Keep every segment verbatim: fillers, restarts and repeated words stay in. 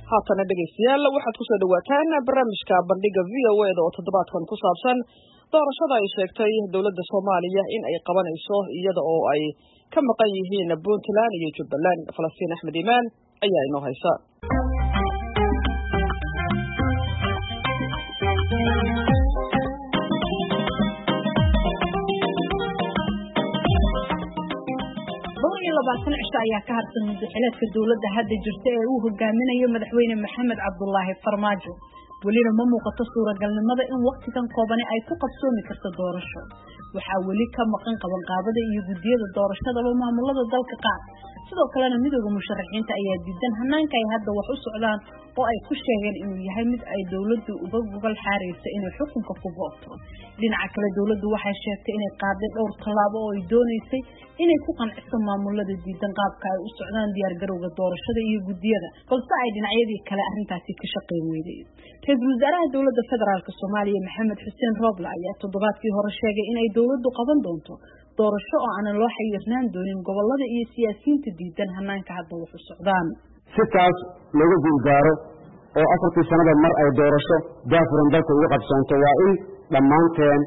haatana dhegeystayaal waxaad kusoo dhawaataan barnaamijka bandhiga V O A da oo toddobaadkan ku saabsan doorashada ay sheegtay dowladda Soomaaliya in ay qabanayso iyada oo ay ka maqan yihiin Puntland iyo Jubbaland. Falastiin Axmed Imaan ayaa inoo haysa. labaatan cisho ayaa ka harsan madaxweynaha dowladda hadda jirta ee uu hogaaminayo madaxweyne Maxamed Cabdullaahi Farmaajo. welina ma muuqato suuragalnimada in waqtigan kooban ay ku qabsoomi karto doorasho. waxaa weli ka maqan qabanqaabada iyo gudiyada doorashada oo maamulada dalka qaar. sidoo kalena midowga musharaxiinta ayaa diidan hanaanka ay hadda wax u socdaan oo ay ku sheegeen inuu yahay mid ay dowladdu uga gogol xaareyso inay xukunka ku boobto. dhinaca kale dowladdu waxay sheegtay inay qaaday dhowr tallaabo oo ay doonaysay inay ku qanciso maamulada diidan qaabka ay u socdaan diyaar garowga doorashada iyo gudiyada, balse ay dhinacyadii kale arrintaasi ka shaqeyn weyday. ra-iisul wasaaraha dowladda federaalk Soomaaliya Maxamed Xuseen Roble ayaa toddobaadkii hore sheegay inay dowladdu qaban doonto doorasho oo aan loo xayirnaan doonin gobolada iyo siyaasiyiinta diidan hanaanka hadda wax u socdaan. si taas looga guulgaaro oo afartii sanada mar ay doorasho daafuran dalka uga qabsoonto waa in dhammaanteen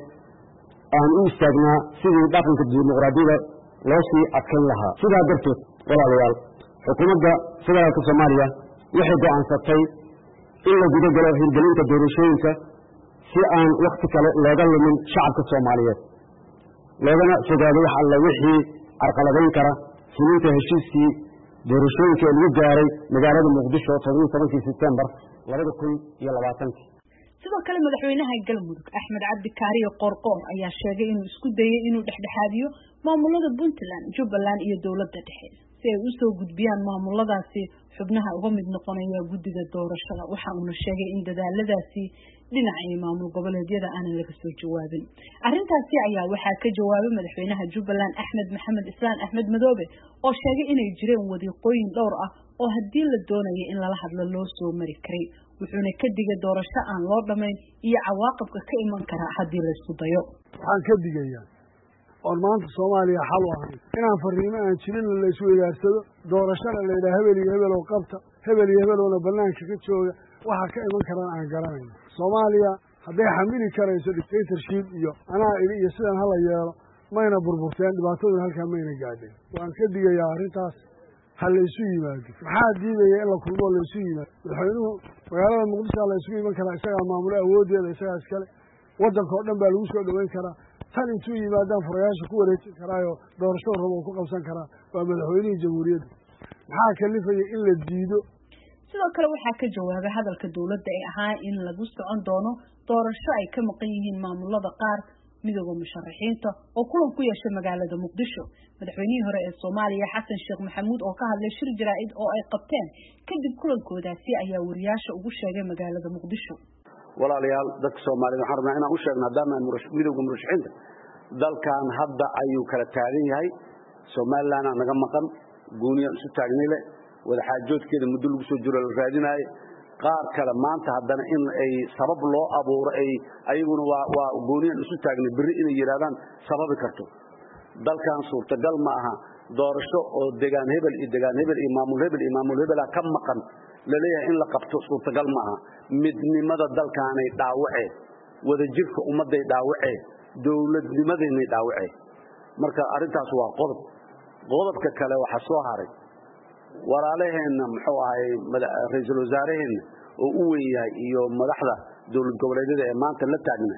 aan u istaagnaa sidii dhaqanka dimuqraadiyadda loo sii adkayn lahaa. sidaa darteed walaalayaal, xukuumadda federaalka Soomaaliya waxay go'aansatay in la guda galo hirgelinta doorashooyinka si aan waqti kale looga lumin shacabka Soomaaliyeed, loogana fogaado wax alla wixii carqaladayn kara fulinta heshiiskii doorashooyinka ee lagu gaaray magaalada Muqdisho todoba iyo tobankii Sebtembar labada kun iyo labaatanka. sidoo kale madaxweynaha Galmudug Axmed Cabdi Kaariyo Qoorqoor ayaa sheegay inuu isku dayay inuu dhexdhexaadiyo maamulada Puntland, Jubbaland iyo dowladda dhexe si ay u soo gudbiyaan maamuladaasi xubnaha uga mid noqonaya guddiga doorashada. waxa uu sheegay in dadaaladaasi dhinaca maamul goboleedyada aan laga soo jawaabin. arrintaasi ayaa waxaa ka jawaabay madaxweynaha Jubbaland Axmed Maxamed Islaan Axmed Madoobe oo sheegay inay jireen wadiiqooyin dhowr ah oo haddii la doonayo in lala hadlo loo soo mari karay, wuxuuna ka digay doorasho aan loo dhamayn iyo cawaaqibka ka iman kara haddii la isku dayo. waxaan ka digayaa oo maanta Soomaaliya xal u ahay inaan fariimo aan jirin la isku weydaarsado doorashada la yiraahdo hebel iyo hebel oo qabta hebel iyo hebel oo banaanka ka jooga waxa ka iman karaan aan garanayno. Soomaaliya hadday xamili karayso dictatorship iyo anaa iyo sidan hala yeelo mayna burburteen, dhibaatooyin halkaa mayna gaadheen. waan ka digayaa arrintaas hal la isu yimaado. maxaa diidaya in la kulmo la isu yimaado? madaxweynuhu magaalada Muqdisho la isugu iman karaa, isagaa maamulo awoodeeda, isagaa iskale. waddanka oo dhan baa lagu soo dhaweyn karaa. tan intuu yimaadaan furayaasha ku wareejin karaayo doorasho rabo ku qabsan karaa waa madaxweynihii jamhuuriyadda. maxaa kalifaya in la diido? sidoo kale waxaa ka jawaabay hadalka dowladda ee ahaa in lagu socon doono doorasho ay ka maqan yihiin maamulada qaar midowga musharaxiinta oo kulan ku yeeshay magaalada Muqdisho. madaxweynihii hore ee Soomaaliya Xasan Sheekh Maxamuud oo ka hadlay shir jaraa'id oo ay qabteen kadib kulankoodaasi ayaa wariyaasha ugu sheegay magaalada Muqdisho. walaalayaal, dadka Soomaaliyeed waxaan rabnaa inaan u sheegno haddana midowga musharaxiinta dalkan hadda ayuu kala taagan yahay. Soomaaliland naga maqan, gooniyan isu taagnay leh, wada xaajoodkeeda muddo lagu soo jiro la raadinayo. qaar kale maanta haddana in ay sabab loo abuuro ay ayaguna waa waa gooniyan isu taagnay biri inay yiraahdaan sababi karto. dalkan suurtagal ma aha doorasho oo deegaan hebel iyo deegaan hebel iyo maamul hebel iyo maamul hebel ka maqan la leeyahay in la qabto suurtagal ma aha. midnimada dalkaanay dhaawacay, wada jirka ummaday dhaawacay, dawladnimadeenay dhaawacay. marka arrintaas waa qodob. qodobka kale waxa soo haray walaalaheena muxuu ahay ra'iisul wasaaraheena oo u weeyahay iyo madaxda dowlad goboleedyada ee maanta la taagna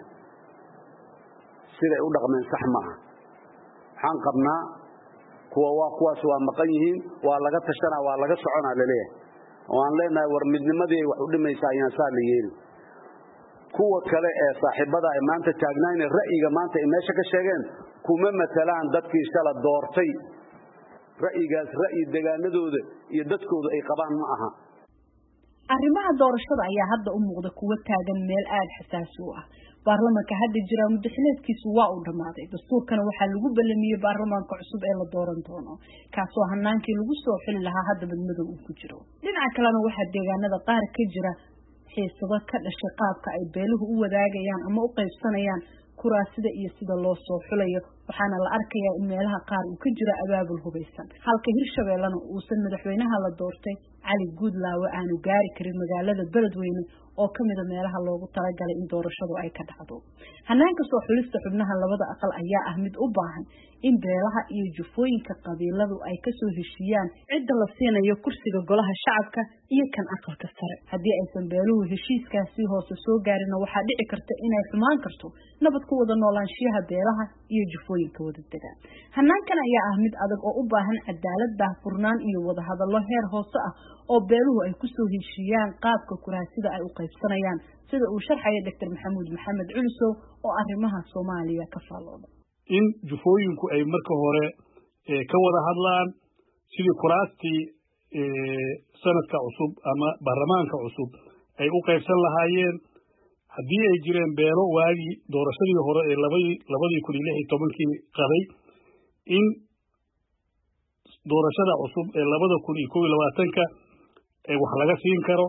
sida ay u dhaqmeen sax ma aha. waxaan qabnaa kuwa waa kuwaas waa maqan yihiin, waa laga tashanaa, waa laga soconaa la leeyahay. waan leenahay war midnimadii wax u dhimaysaa ayaan saa la yeelin. kuwa kale ee saaxiibada ay maanta taagnaayeen ra'yiga maanta ay meesha ka sheegeen kuma matalaan dadkii shala doortay. ra'yigaas ra'yi deegaanadooda iyo dadkooda ay qabaan ma aha. arrimaha doorashada ayaa hadda u muuqda kuwa taagan meel aad xasaasi u ah. baarlamaanka hadda jira muddaxileedkiisu waa uu dhamaaday. dastuurkana waxaa lagu ballamiyey baarlamaanka cusub ee la dooran doono, kaasoo hanaankii lagu soo xili lahaa hadda badmadow uu ku jiro. dhinaca kalena waxaa deegaanada qaar ka jira xiisado ka dhashay qaabka ay beeluhu u wadaagayaan ama u qaybsanayaan kuraasida iyo sida loo soo xulayo, waxaana la arkayaa in meelaha qaar uu ka jiro abaabul hubaysan, halka Hirshabeellana uusan madaxweynaha la doortay cali guudlaawe aanu gaari karin magaalada beledweyne oo ka mida meelaha loogu talagalay in doorashadu ay ka dhacdo. hanaanka soo xulista xubnaha labada aqal ayaa ah mid u baahan in beelaha iyo jufooyinka qabiiladu ay kasoo heshiiyaan cidda la siinayo kursiga golaha shacabka iyo kan aqalka sare. haddii aysan beeluhu heshiiskaasi hoose soo gaarin waxaa dhici karta inay xumaan karto nabad ku wada noolaanshiyaha beelaha iyo jufooyinka wada degaan. hanaankan ayaa ah mid adag oo u baahan cadaalad, daahfurnaan iyo wada hadallo heer hoose ah oo beeluhu ay kusoo heshiiyaan qaabka kuraasida ay u qaybsanayaan, sida uu sharxaya doctor maxamuud maxamed culusow oo arrimaha Soomaaliya ka faalooda. in jufooyinku ay marka hore ka wada hadlaan sidii kuraastii sanadka cusub ama baarlamaanka cusub ay u qaybsan lahaayeen. haddii ay jireen beelo waagii doorashadii hore ee labadii kun iyo lix iyo tobankii qaday in doorashada cusub ee labada kun iyo kow iyo labaatanka wax laga siin karo.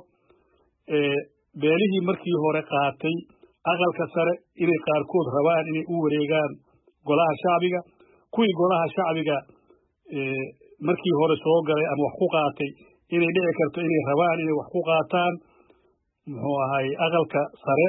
beelihii markii hore qaatay aqalka sare inay qaarkood rabaan inay u wareegaan golaha shacbiga, kuwii golaha shacbiga markii hore soo galay ama wax ku qaatay inay dhici karto inay rabaan inay wax ku qaataan muxuu ahay aqalka sare.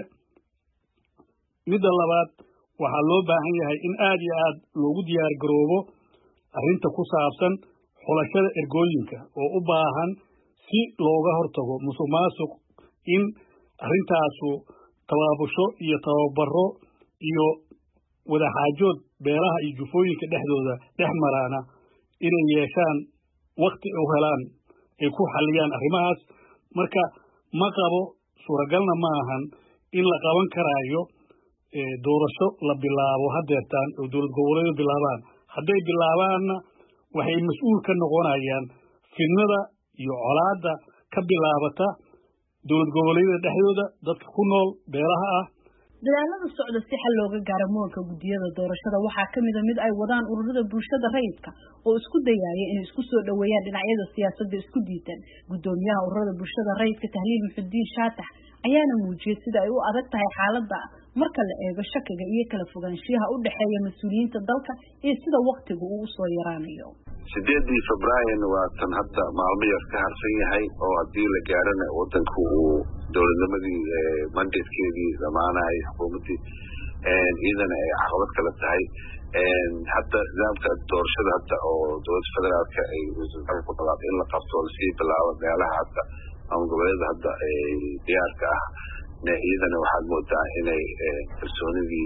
midda labaad waxaa loo baahan yahay in aad iyo aad loogu diyaar garoobo arrinta ku saabsan xulashada ergooyinka oo u baahan si looga hortago musuq maasuq, in arrintaasu tabaabusho iyo tababaro iyo wadaxaajood beelaha iyo jufooyinka dhexdooda dhex maraana inay yeeshaan waqti u helaan ay ku xaliyaan arrimahaas. marka ma qabo suuragalna ma ahan in la qaban karaayo doorasho la bilaabo hadeertaan oo dowlad goboleedu bilaabaan. hadday bilaabaanna waxay mas-uul ka noqonayaan fidnada iyo colaadda ka bilaabata dowlad goboleedyada dhexdooda dadka ku nool beelaha ah. dadaalada socda si xal looga gaaro muranka gudiyada doorashada waxaa ka mid ah mid ay wadaan ururada bulshada rayidka oo isku dayaya inay isku soo dhaweeyaan dhinacyada siyaasadda isku diidan. gudoomiyaha ururada bulshada rayidka Tahliil Muxudiin Shaatax ayaana muujiyay sida ay u adag tahay xaaladda marka la eego shakiga iyo kala fogaanshiyaha u dhaxeeya mas'uuliyiinta dalka iyo sida waqtigu uu soo yaraanayo. sideedii Febraayo waa tan hadda maalmo yar ka harsan yahay oo haddii la gaarana wadanku uu dowladnimadii mandatekeedii damaanay xukuumadii iyadana ay caqabad kala tahay. hadda nidaamka doorashada hadda oo dowladda federaalka ay ku dhawaaqday in la qabto oo lasii bilaabo meelaha hadda ama goboleeda hadda diyaarka ah iyadana waxaad moodaa inay kalsoonidii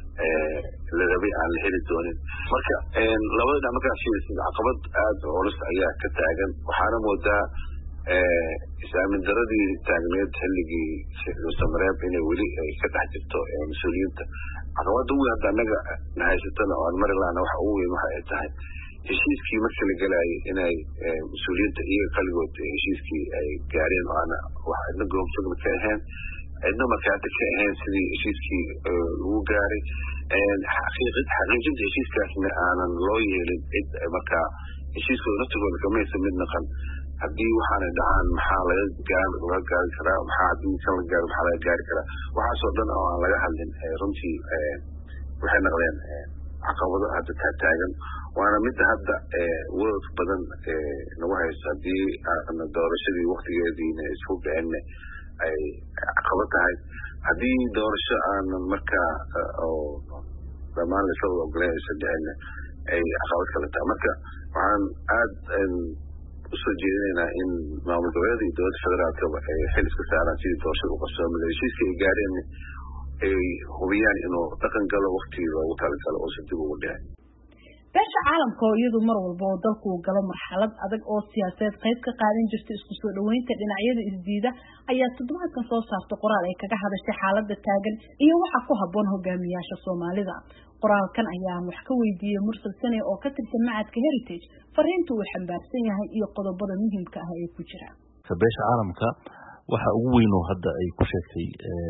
la rabay aan la heli doonin. marka labada dhinac markaa fiirisid caqabad aad culus ayaa ka taagan. waxaana moodaa is-aamin daradii taagneed xilligii samareeb inay weli ay ka dhex jirto mas-uuliyiinta. caqabada ugu weyn hadda annaga na haysatana oo aan mari lahana waxa ugu weyn waxa ay tahay heshiiskii markii la galayay inay mas-uuliyiinta iyaga qaligood heshiiskii ay gaareen oo aana wax cidna goobjoogna ka ahayn cidna markaata ka ahayn sidii heshiiskii lagu gaaray. xaqiijinta heshiiskaasna aanan loo yeelin cid markaa heshiiskooda naftigooda kamaysa mid naqan. haddii waxaanay dhacaan maxaa laga laga gaari karaa, maxaa haddii kan la gaaro maxaa laga gaari karaa, waxaasoo dhan oo aan laga hadlin runtii waxay noqdeen caqabado hadda taa taagan. waana midda hadda wadad badan nagu hayso haddii aan doorashadii waqtigeediina isku dhicinna ay caqabad tahay. haddii doorasho aanan markaa oo dhammaan laisla wada ogoleen aysan dhicinna ay caqabad kala tahay. marka waxaan aad usoo jeedinaynaa in maamul goboleeda iyo dowladda federaalkaba ay xil iska saaraan sidii doorashada u qabsoomida heshiiska ay gaareen ay hubiyaan inuu dhaqan galo waqtigii loogu talagalo oo si dib ugu dhicin. beesha caalamka oo iyadu mar walba oo dalku uu galo marxalad adag oo siyaasadeed qayb ka qaadan jirta isku soo dhaweynta dhinacyada isdiida ayaa toddobaadkan soo saartay qoraal ay kaga hadashay xaaladda taagan iyo waxa ku habboon hogaamiyaasha Soomaalida. qoraalkan ayaa wax ka weydiiyay Mursal Sane oo ka tirsan macadka Heritage fariinta uu xambaarsan yahay iyo qodobada muhiimka ah ee ku jira. beesha caalamka waxa ugu weyn oo hadda ay ku sheegtay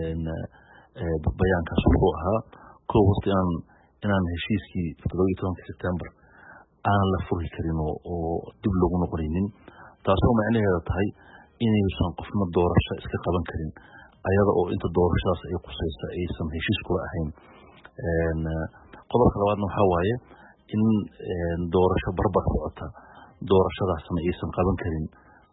bayaankaas wuxuu ahaa koo waqti aan inaan heshiiskii toddoba iyo tobanka September aan la furi karin oo dib loogu noqonaynin, taasoo macnaheedu tahay inaysan qofna doorasho iska qaban karin ayada oo inta doorashadaas ay qusaysa aysan heshiis kula ahayn. qodobka labaadna waxaa waaye in doorasho barbar socota doorashadaasna aysan qaban karin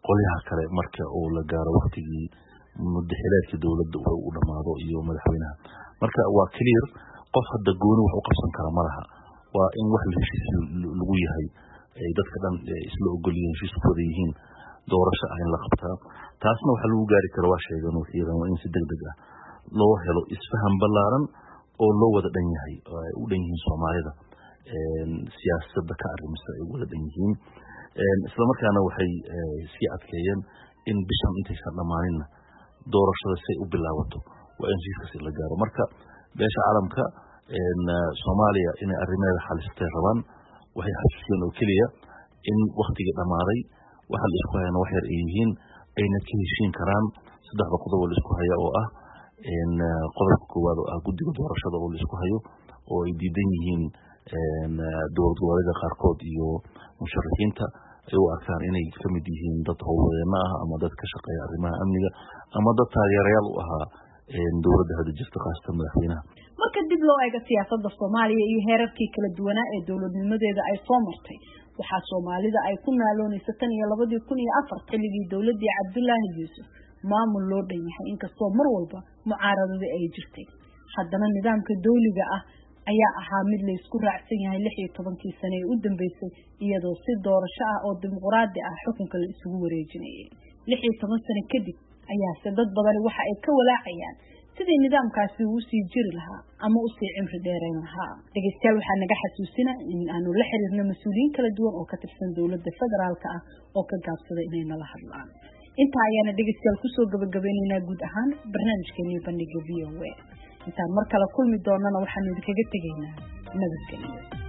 qolyaha kale marka uu la gaaro waqtigii muddaxileedkii dowladda uu dhamaado iyo madaxweynaha marka waa clear qof hadda gooni wax u qabsan kara malaha waa in wax la heshiis lagu yahay ay dadka dhan isla ogol yihiin heshiis ku wada yihiin doorasho ah in la qabtaa taasna waxa lagu gaari karo waa sheegan oo xiiran waa in si degdeg ah loo helo isfaham ballaaran oo loo wada dhan yahay oo ay u dhan yihiin Soomaalida siyaasadda ka arrimisa ay wada dhan yihiin isla markaana waxay si adkeeyeen in bishan intaysan dhamaaninna doorashada si u bilaabato waa in heshiiskaasi la gaaro marka beesha caalamka Soomaaliya inay arrimaha xalistay rabaan waxay xasuusiyeen oo kaliya in waqtigii dhamaaday waxa la isku hayna wax yar ay yihiin ayna ka heshiin karaan saddexda qodob oo la isku hayo oo ah in qodobka koowaad oo ah guddiga doorashada oo la isku hayo oo ay diidan yihiin dowlad goboleedyada qaarkood iyo musharaxiinta ay u arkaan inay ka mid yihiin dad howlwadeena ah ama dad ka shaqeeya arrimaha amniga ama dad taageerayaal u ahaa dowladda hadda jirta qaasatan madaxweynaha marka dib loo eego siyaasadda Soomaaliya iyo heerarkii kala duwanaa ee dowladnimadeeda ay soo martay waxa Soomaalida ay ku naaloonaysa tan iyo laba kun iyo afar xilligii dowladii Cabdullaahi Yuusuf maamul loo dhan yahay inkastoo mar walba mucaaradada ay jirtay haddana nidaamka dawliga ah ayaa ahaa mid la isku raacsan yahay lix iyo tobankii sano ee u dambeysay iyadoo si doorasho ah oo dimuqraadi ah xukunka la isugu wareejinayay lix iyo toban sano kadib ayaa dad badan waxa ay ka walaacayaan sidii nidaamkaasi uu sii jiri lahaa ama uu sii cimri dheerayn lahaa dhageystayaal waxaa naga xasuusina in aanu la xiriirno mas'uuliyiin kala duwan oo ka tirsan dowladda federaalka ah oo ka gaabsaday inay nala hadlaan inta ayaana dhageystayaal kusoo gabagabaynaynaa guud ahaan barnaamijkeennii bandhiga V O A intaan mar kale kulmi doonana waxaanu idinkaga tegaynaa nabadgelyo